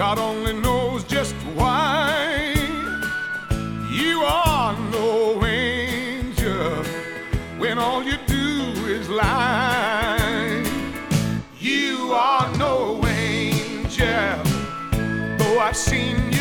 God only knows just why. You are no angel when all you do is lie. You are no angel, though I've seen